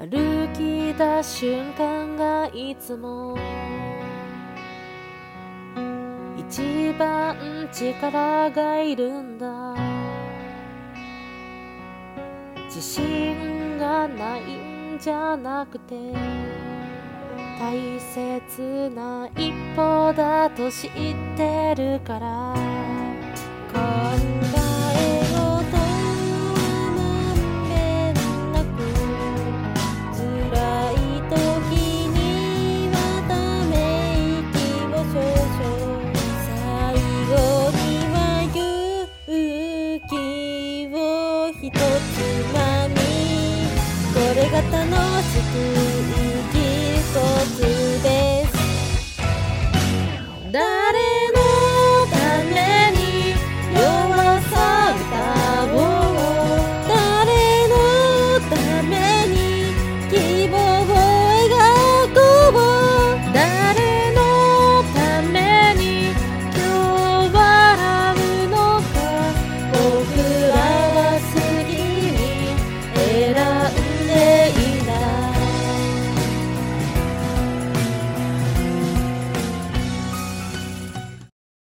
歩き出す瞬間がいつも一番力がいるんだ。自信がないんじゃなくて大切な一歩だと知ってるから、考え事まんべんなく辛い時にはため息を少々、最後には勇気を一つまみ、これが楽しく